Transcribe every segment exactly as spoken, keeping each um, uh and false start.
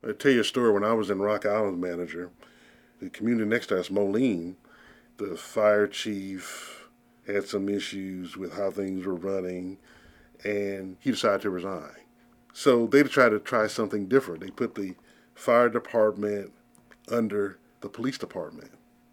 I'll tell you a story. When I was in Rock Island manager, the community next to us, Moline, the fire chief had some issues with how things were running, and he decided to resign. So they tried to try something different. They put the fire department under the police department.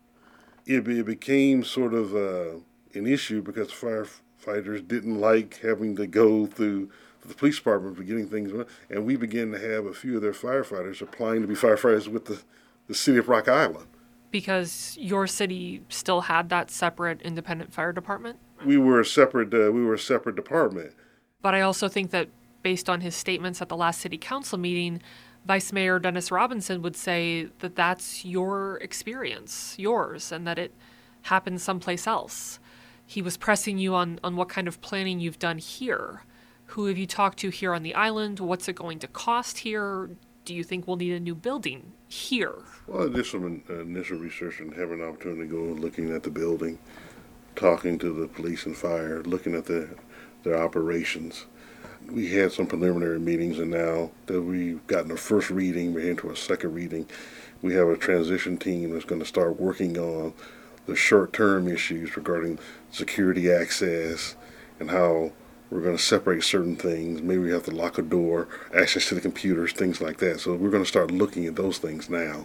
It, it became sort of uh, an issue because firefighters didn't like having to go through the police department for getting things done. And we began to have a few of their firefighters applying to be firefighters with the, the city of Rock Island. Because your city still had that separate independent fire department? We were a separate, uh, we were a separate department. But I also think that based on his statements at the last city council meeting, Vice Mayor Dennis Robinson would say that that's your experience, yours, and that it happened someplace else. He was pressing you on, on what kind of planning you've done here. Who have you talked to here on the island? What's it going to cost here? Do you think we'll need a new building here? Well, I did some initial research and having an opportunity to go looking at the building, talking to the police and fire, looking at the, their operations. We had some preliminary meetings, and now that we've gotten a first reading, we're into a second reading. We have a transition team that's going to start working on the short-term issues regarding security access and how we're going to separate certain things. Maybe we have to lock a door, access to the computers, things like that. So we're going to start looking at those things now.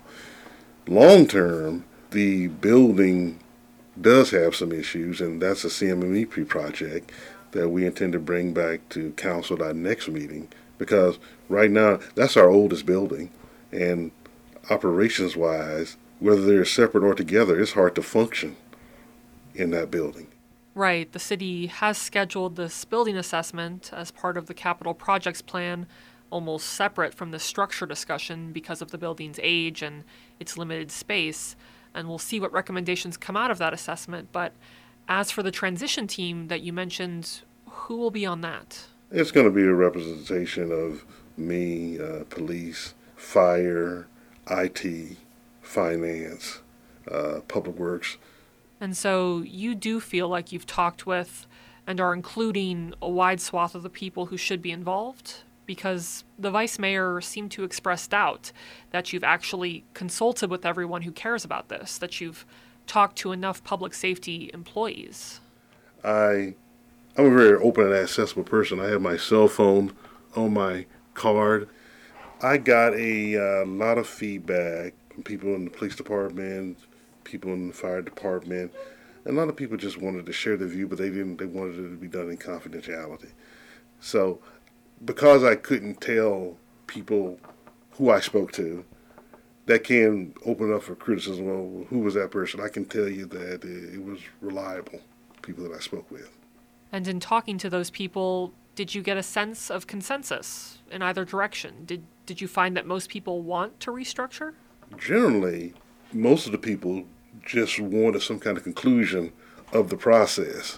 Long-term, the building does have some issues, and that's a C M M E P project that we intend to bring back to council at our next meeting, because right now that's our oldest building, and operations-wise, whether they're separate or together, it's hard to function in that building. Right. The city has scheduled this building assessment as part of the capital projects plan, almost separate from the structure discussion because of the building's age and its limited space, and we'll see what recommendations come out of that assessment. But as for the transition team that you mentioned, who will be on that? It's going to be a representation of me, uh, police, fire, I T, finance, uh, public works. And so you do feel like you've talked with and are including a wide swath of the people who should be involved? Because the vice mayor seemed to express doubt that you've actually consulted with everyone who cares about this, that you've talk to enough public safety employees. I, I'm a very open and accessible person. I have my cell phone on my card. I got a uh, lot of feedback from people in the police department, people in the fire department. And a lot of people just wanted to share their view, but they didn't. They wanted it to be done in confidentiality. So, because I couldn't tell people who I spoke to, that can open up for criticism. Well, who was that person? I can tell you that it was reliable, people that I spoke with. And in talking to those people, did you get a sense of consensus in either direction? Did did you find that most people want to restructure? Generally, most of the people just wanted some kind of conclusion of the process.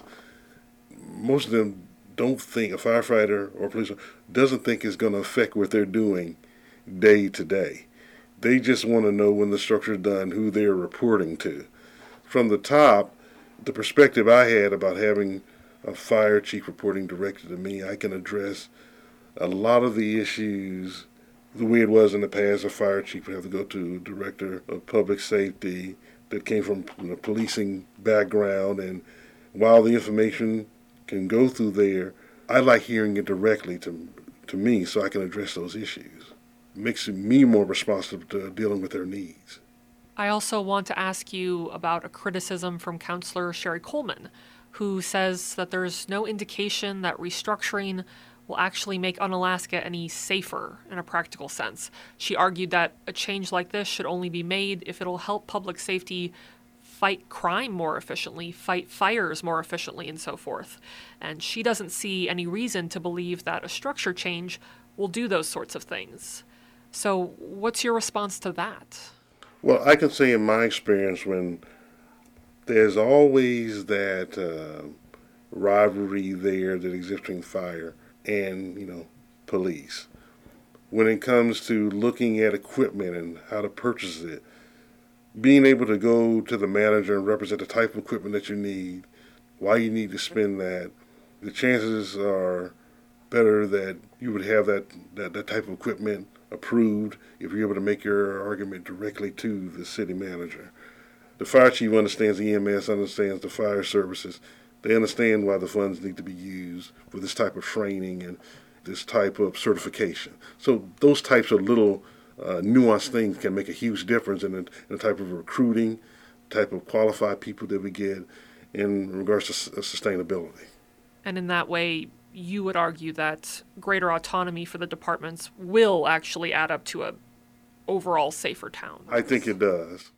Most of them don't think, a firefighter or a police doesn't think it's going to affect what they're doing day to day. They just want to know when the structure's done, who they're reporting to. From the top, the perspective I had about having a fire chief reporting directly to me, I can address a lot of the issues the way it was in the past. A fire chief would have to go to a director of public safety that came from a policing background, and while the information can go through there, I like hearing it directly to to me so I can address those issues. It makes me more responsible to dealing with their needs. I also want to ask you about a criticism from Councilor Sherry Coleman, who says that there's no indication that restructuring will actually make Unalaska any safer in a practical sense. She argued that a change like this should only be made if it'll help public safety fight crime more efficiently, fight fires more efficiently, and so forth. And she doesn't see any reason to believe that a structure change will do those sorts of things. So what's your response to that? Well, I can say in my experience, when there's always that uh, rivalry there that exists between fire and, you know, police. When it comes to looking at equipment and how to purchase it, being able to go to the manager and represent the type of equipment that you need, why you need to spend that, the chances are better that you would have that, that, that type of equipment approved if you're able to make your argument directly to the city manager. The fire chief understands the E M S, understands the fire services. They understand why the funds need to be used for this type of training and this type of certification. So those types of little uh, nuanced things can make a huge difference in the, in the type of recruiting, type of qualified people that we get in regards to s- sustainability. And in that way, you would argue that greater autonomy for the departments will actually add up to a overall safer town. I think it does.